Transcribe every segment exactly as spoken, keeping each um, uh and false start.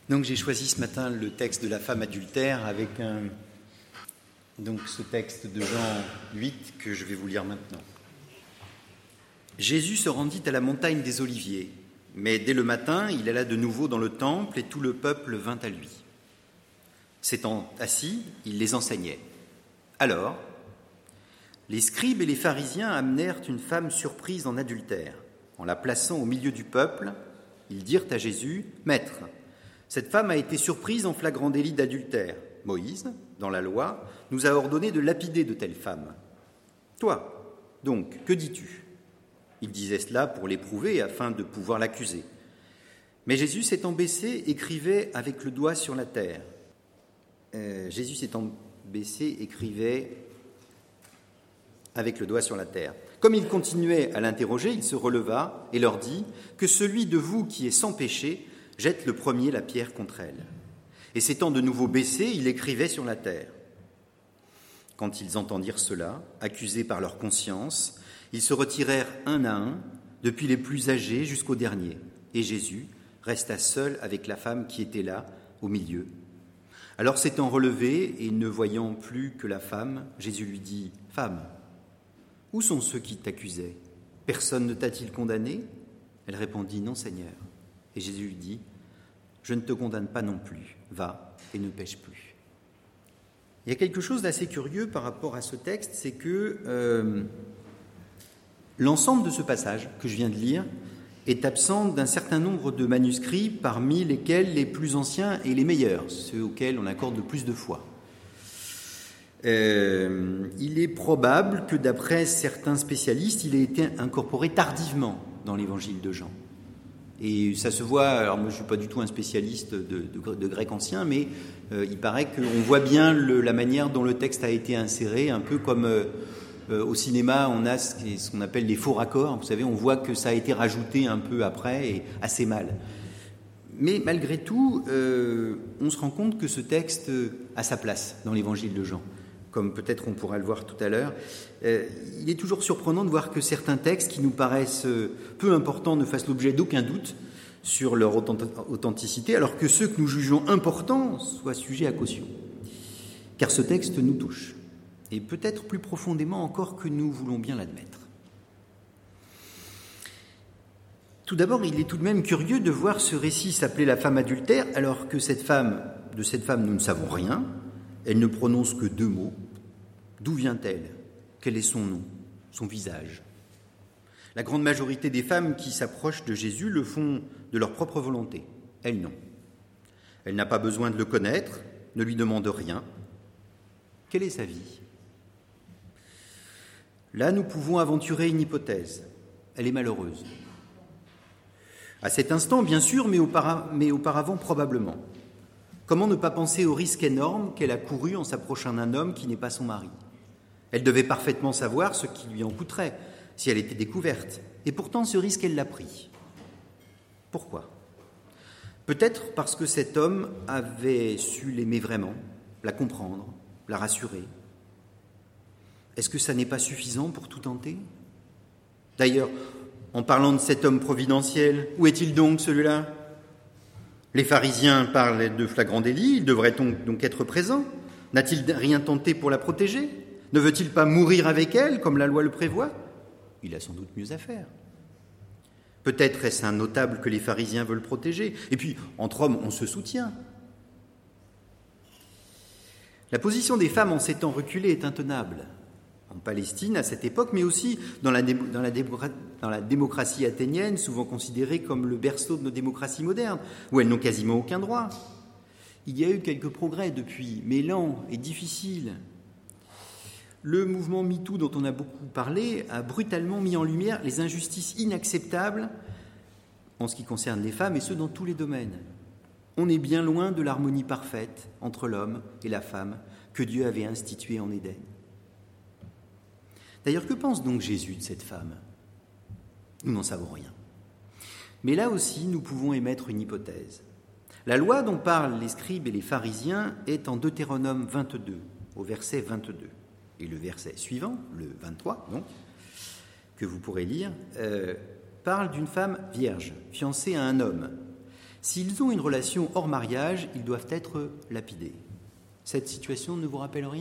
Donc j'ai choisi ce matin le texte de la femme adultère avec un, donc ce texte de Jean huit que je vais vous lire maintenant. Jésus se rendit à la montagne des Oliviers, mais dès le matin, il alla de nouveau dans le temple et tout le peuple vint à lui. S'étant assis, il les enseignait. Alors, les scribes et les pharisiens amenèrent une femme surprise en adultère. En la plaçant au milieu du peuple, ils dirent à Jésus, « Maître, cette femme a été surprise en flagrant délit d'adultère. Moïse, dans la loi, nous a ordonné de lapider de telles femmes. Toi, donc, que dis-tu » Il disait cela pour l'éprouver afin de pouvoir l'accuser. Mais Jésus s'étant baissé, écrivait avec le doigt sur la terre. Euh, Jésus s'étant baissé, écrivait avec le doigt sur la terre. Comme il continuait à l'interroger, il se releva et leur dit « Que celui de vous qui est sans péché jette le premier la pierre contre elle. » Et s'étant de nouveau baissé, il écrivait sur la terre. Quand ils entendirent cela, accusés par leur conscience, ils se retirèrent un à un, depuis les plus âgés jusqu'au dernier. Et Jésus resta seul avec la femme qui était là, au milieu. Alors s'étant relevé et ne voyant plus que la femme, Jésus lui dit « Femme, où sont ceux qui t'accusaient ? Personne ne t'a-t-il condamné ?» Elle répondit « Non, Seigneur. » Et Jésus lui dit « Je ne te condamne pas non plus. Va et ne pêche plus. » Il y a quelque chose d'assez curieux par rapport à ce texte, c'est que euh, l'ensemble de ce passage que je viens de lire est absent d'un certain nombre de manuscrits, parmi lesquels les plus anciens et les meilleurs, ceux auxquels on accorde le plus de foi. Euh, il est probable que, d'après certains spécialistes, il ait été incorporé tardivement dans l'évangile de Jean. Et ça se voit, alors moi je ne suis pas du tout un spécialiste de, de, de grec ancien, mais euh, il paraît qu'on voit bien le, la manière dont le texte a été inséré, un peu comme euh, euh, au cinéma on a ce, ce qu'on appelle les faux raccords, vous savez, on voit que ça a été rajouté un peu après et assez mal. Mais malgré tout, euh, on se rend compte que ce texte a sa place dans l'évangile de Jean, comme peut-être on pourra le voir tout à l'heure. Euh, il est toujours surprenant de voir que certains textes qui nous paraissent peu importants ne fassent l'objet d'aucun doute sur leur authenticité, alors que ceux que nous jugeons importants soient sujets à caution. Car ce texte nous touche, et peut-être plus profondément encore que nous voulons bien l'admettre. Tout d'abord, il est tout de même curieux de voir ce récit s'appeler la femme adultère, alors que cette femme, de cette femme nous ne savons rien, elle ne prononce que deux mots. D'où vient-elle ? Quel est son nom, son visage ? La grande majorité des femmes qui s'approchent de Jésus le font de leur propre volonté. Elle, non. Elle n'a pas besoin de le connaître, ne lui demande rien. Quelle est sa vie ? Là, nous pouvons aventurer une hypothèse. Elle est malheureuse. À cet instant, bien sûr, mais, aupara- mais auparavant, probablement. Comment ne pas penser au risque énorme qu'elle a couru en s'approchant d'un homme qui n'est pas son mari ? Elle devait parfaitement savoir ce qui lui en coûterait si elle était découverte. Et pourtant, ce risque, elle l'a pris. Pourquoi ? Peut-être parce que cet homme avait su l'aimer vraiment, la comprendre, la rassurer. Est-ce que ça n'est pas suffisant pour tout tenter ? D'ailleurs, en parlant de cet homme providentiel, où est-il donc celui-là ? Les pharisiens parlent de flagrant délit, il devrait donc, donc être présent. N'a-t-il rien tenté pour la protéger ? Ne veut-il pas mourir avec elle, comme la loi le prévoit ? Il a sans doute mieux à faire. Peut-être est-ce un notable que les pharisiens veulent protéger. Et puis, entre hommes, on se soutient. La position des femmes en ces temps reculés est intenable. En Palestine, à cette époque, mais aussi dans la, dé- dans la, dé- dans la démocratie athénienne, souvent considérée comme le berceau de nos démocraties modernes, où elles n'ont quasiment aucun droit. Il y a eu quelques progrès depuis, mais lents et difficiles. Le mouvement MeToo, dont on a beaucoup parlé, a brutalement mis en lumière les injustices inacceptables en ce qui concerne les femmes, et ce, dans tous les domaines. On est bien loin de l'harmonie parfaite entre l'homme et la femme que Dieu avait instituée en Éden. D'ailleurs, que pense donc Jésus de cette femme ? Nous n'en savons rien. Mais là aussi, nous pouvons émettre une hypothèse. La loi dont parlent les scribes et les pharisiens est en Deutéronome vingt-deux, au verset vingt-deux. Et le verset suivant, le vingt-trois, donc, que vous pourrez lire, euh, parle d'une femme vierge, fiancée à un homme. S'ils ont une relation hors mariage, ils doivent être lapidés. Cette situation ne vous rappelle rien ?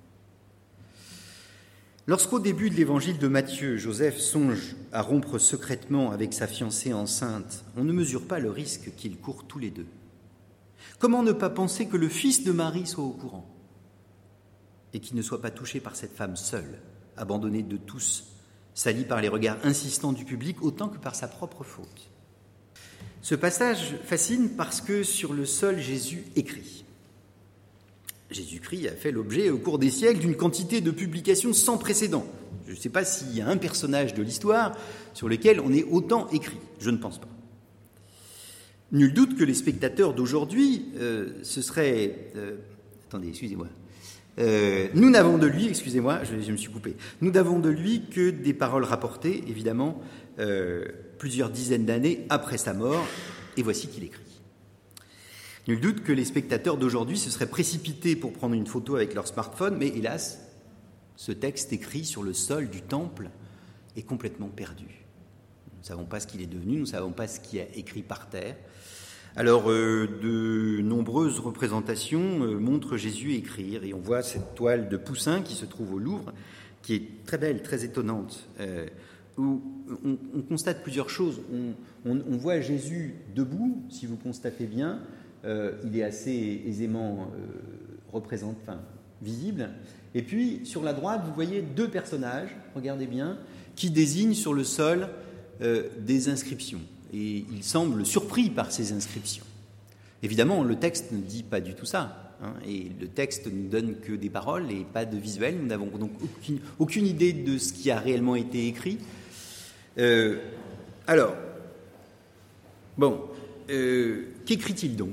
Lorsqu'au début de l'évangile de Matthieu, Joseph songe à rompre secrètement avec sa fiancée enceinte, on ne mesure pas le risque qu'ils courent tous les deux. Comment ne pas penser que le fils de Marie soit au courant et qu'il ne soit pas touché par cette femme seule, abandonnée de tous, salie par les regards insistants du public autant que par sa propre faute. Ce passage fascine parce que sur le sol, Jésus écrit. Jésus-Christ a fait l'objet au cours des siècles d'une quantité de publications sans précédent. Je ne sais pas s'il y a un personnage de l'histoire sur lequel on ait autant écrit. Je ne pense pas. Nul doute que les spectateurs d'aujourd'hui, euh, ce serait... Euh, attendez, excusez-moi. Euh, nous n'avons de lui, excusez-moi, je, je me suis coupé. Nous n'avons de lui que des paroles rapportées, évidemment, euh, plusieurs dizaines d'années après sa mort, et voici qu'il écrit. Nul doute que les spectateurs d'aujourd'hui se seraient précipités pour prendre une photo avec leur smartphone, mais hélas, ce texte écrit sur le sol du temple est complètement perdu. Nous ne savons pas ce qu'il est devenu, nous ne savons pas ce qu'il y a écrit par terre. Alors, euh, de nombreuses représentations euh, montrent Jésus écrire, et on voit cette toile de Poussin qui se trouve au Louvre, qui est très belle, très étonnante, euh, où on, on constate plusieurs choses. On, on, on voit Jésus debout, si vous constatez bien. Euh, il est assez aisément euh, représente, enfin, visible. Et puis, sur la droite, vous voyez deux personnages, regardez bien, qui désignent sur le sol euh, des inscriptions. Et il semble surpris par ces inscriptions. Évidemment, le texte ne dit pas du tout ça. Hein, et le texte ne nous donne que des paroles et pas de visuel. Nous n'avons donc aucune, aucune idée de ce qui a réellement été écrit. Euh, alors, bon... Euh, qu'écrit-il donc ?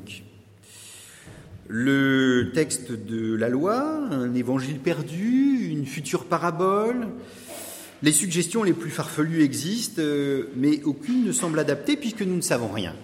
Le texte de la loi, un évangile perdu, une future parabole. Les suggestions les plus farfelues existent, euh, mais aucune ne semble adaptée puisque nous ne savons rien.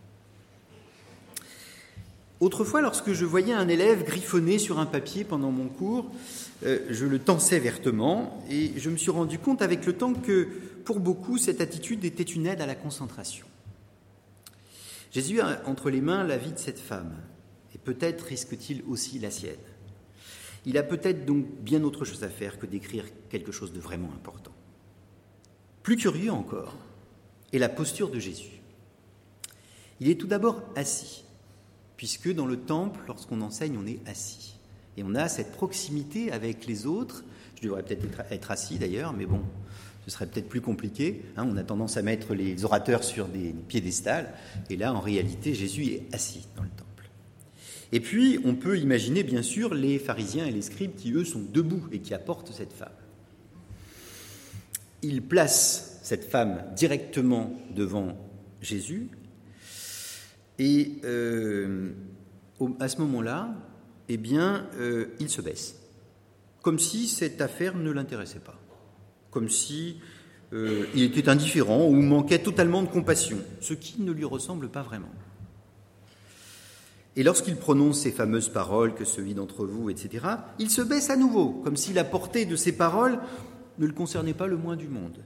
Autrefois, lorsque je voyais un élève griffonner sur un papier pendant mon cours, euh, je le tensais vertement et je me suis rendu compte avec le temps que, pour beaucoup, cette attitude était une aide à la concentration. Jésus a entre les mains la vie de cette femme, et peut-être risque-t-il aussi la sienne. Il a peut-être donc bien autre chose à faire que d'écrire quelque chose de vraiment important. Plus curieux encore est la posture de Jésus. Il est tout d'abord assis, puisque dans le temple, lorsqu'on enseigne, on est assis. Et on a cette proximité avec les autres. Je devrais peut-être être assis d'ailleurs, mais bon... ce serait peut-être plus compliqué. Hein, on a tendance à mettre les orateurs sur des piédestals. Et là, en réalité, Jésus est assis dans le temple. Et puis, on peut imaginer, bien sûr, les pharisiens et les scribes qui, eux, sont debout et qui apportent cette femme. Ils placent cette femme directement devant Jésus. Et euh, à ce moment-là, eh bien, euh, il se baisse. Comme si cette affaire ne l'intéressait pas. Comme si euh, il était indifférent ou manquait totalement de compassion, ce qui ne lui ressemble pas vraiment. Et lorsqu'il prononce ces fameuses paroles, que celui d'entre vous, et cetera, il se baisse à nouveau, comme si la portée de ces paroles ne le concernait pas le moins du monde.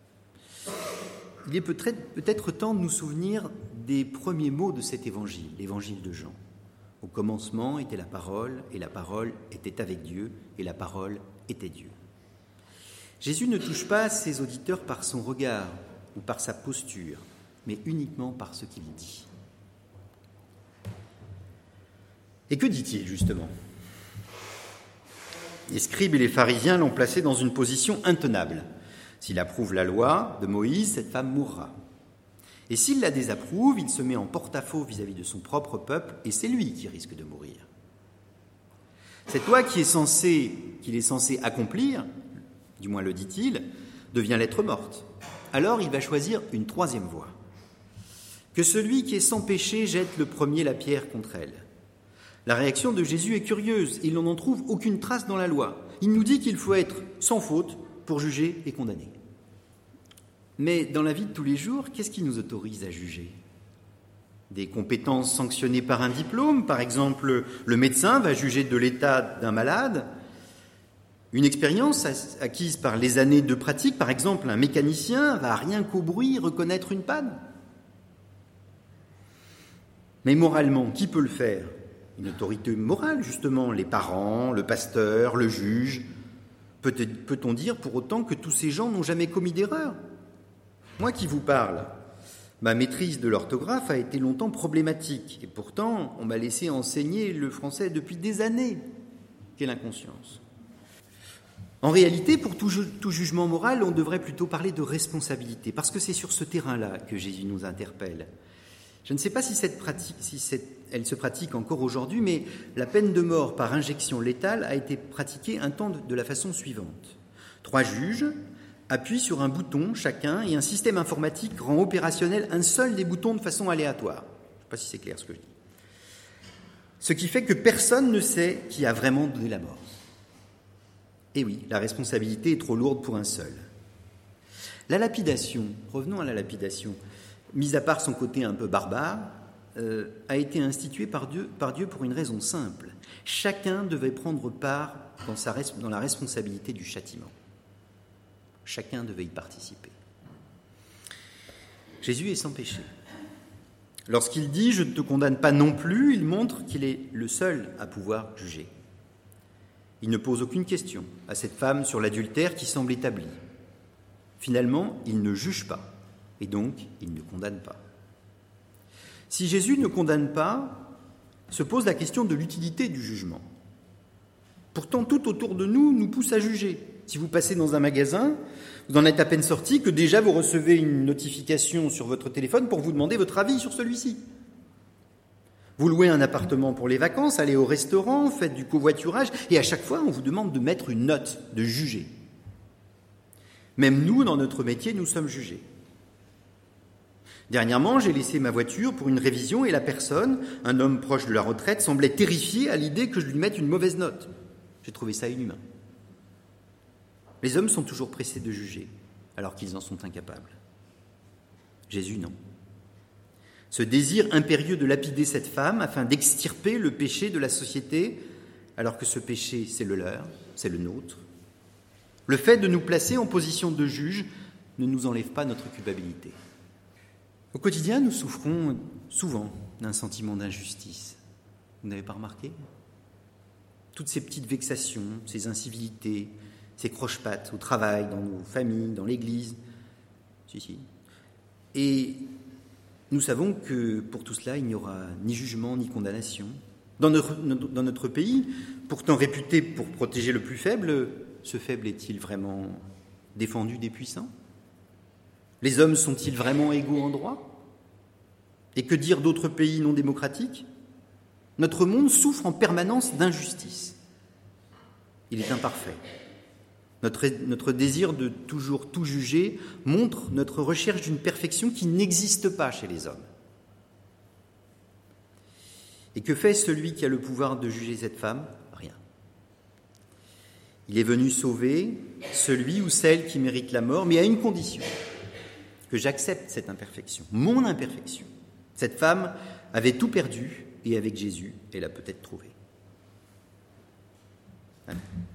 Il est peut-être, peut-être temps de nous souvenir des premiers mots de cet évangile, l'évangile de Jean. Au commencement était la parole, et la parole était avec Dieu, et la parole était Dieu. Jésus ne touche pas ses auditeurs par son regard ou par sa posture, mais uniquement par ce qu'il dit. Et que dit-il, justement ? Les scribes et les pharisiens l'ont placé dans une position intenable. S'il approuve la loi de Moïse, cette femme mourra. Et s'il la désapprouve, il se met en porte-à-faux vis-à-vis de son propre peuple, et c'est lui qui risque de mourir. Cette loi qui est censée, qu'il est censé accomplir, du moins le dit-il, devient lettre morte. Alors il va choisir une troisième voie. Que celui qui est sans péché jette le premier la pierre contre elle. La réaction de Jésus est curieuse, il n'en trouve aucune trace dans la loi. Il nous dit qu'il faut être sans faute pour juger et condamner. Mais dans la vie de tous les jours, qu'est-ce qui nous autorise à juger ? Des compétences sanctionnées par un diplôme, par exemple, le médecin va juger de l'état d'un malade. Une expérience acquise par les années de pratique, par exemple, un mécanicien va rien qu'au bruit reconnaître une panne. Mais moralement, qui peut le faire? Une autorité morale, justement, les parents, le pasteur, le juge. Peut-on dire pour autant que tous ces gens n'ont jamais commis d'erreur? Moi qui vous parle, ma maîtrise de l'orthographe a été longtemps problématique, et pourtant on m'a laissé enseigner le français depuis des années. Quelle inconscience! En réalité, pour tout, ju- tout jugement moral, on devrait plutôt parler de responsabilité, parce que c'est sur ce terrain-là que Jésus nous interpelle. Je ne sais pas si, cette pratique, si cette, elle se pratique encore aujourd'hui, mais la peine de mort par injection létale a été pratiquée un temps de, de la façon suivante. Trois juges appuient sur un bouton chacun et un système informatique rend opérationnel un seul des boutons de façon aléatoire. Je ne sais pas si c'est clair ce que je dis. Ce qui fait que personne ne sait qui a vraiment donné la mort. Et oui, la responsabilité est trop lourde pour un seul. La lapidation, revenons à la lapidation, mis à part son côté un peu barbare, euh, a été instituée par Dieu, par Dieu pour une raison simple. Chacun devait prendre part dans, sa, dans la responsabilité du châtiment. Chacun devait y participer. Jésus est sans péché. Lorsqu'il dit « je ne te condamne pas non plus », il montre qu'il est le seul à pouvoir juger. Il ne pose aucune question à cette femme sur l'adultère qui semble établie. Finalement, il ne juge pas, et donc il ne condamne pas. Si Jésus ne condamne pas, se pose la question de l'utilité du jugement. Pourtant, tout autour de nous nous pousse à juger. Si vous passez dans un magasin, vous en êtes à peine sorti que déjà vous recevez une notification sur votre téléphone pour vous demander votre avis sur celui-ci. Vous louez un appartement pour les vacances, allez au restaurant, faites du covoiturage, et à chaque fois, on vous demande de mettre une note, de juger. Même nous, dans notre métier, nous sommes jugés. Dernièrement, j'ai laissé ma voiture pour une révision et la personne, un homme proche de la retraite, semblait terrifié à l'idée que je lui mette une mauvaise note. J'ai trouvé ça inhumain. Les hommes sont toujours pressés de juger, alors qu'ils en sont incapables. Jésus, non. Ce désir impérieux de lapider cette femme afin d'extirper le péché de la société, alors que ce péché, c'est le leur, c'est le nôtre. Le fait de nous placer en position de juge ne nous enlève pas notre culpabilité. Au quotidien, nous souffrons souvent d'un sentiment d'injustice. Vous n'avez pas remarqué ? Toutes ces petites vexations, ces incivilités, ces croche-pattes au travail, dans nos familles, dans l'église. Si, si. Et nous savons que pour tout cela, il n'y aura ni jugement ni condamnation. Dans notre, dans notre pays, pourtant réputé pour protéger le plus faible, ce faible est-il vraiment défendu des puissants ? Les hommes sont-ils vraiment égaux en droit ? Et que dire d'autres pays non démocratiques ? Notre monde souffre en permanence d'injustice. Il est imparfait. Notre, notre désir de toujours tout juger montre notre recherche d'une perfection qui n'existe pas chez les hommes. Et que fait celui qui a le pouvoir de juger cette femme ? Rien. Il est venu sauver celui ou celle qui mérite la mort, mais à une condition, que j'accepte cette imperfection, mon imperfection. Cette femme avait tout perdu, et avec Jésus, elle a peut-être trouvé. Amen.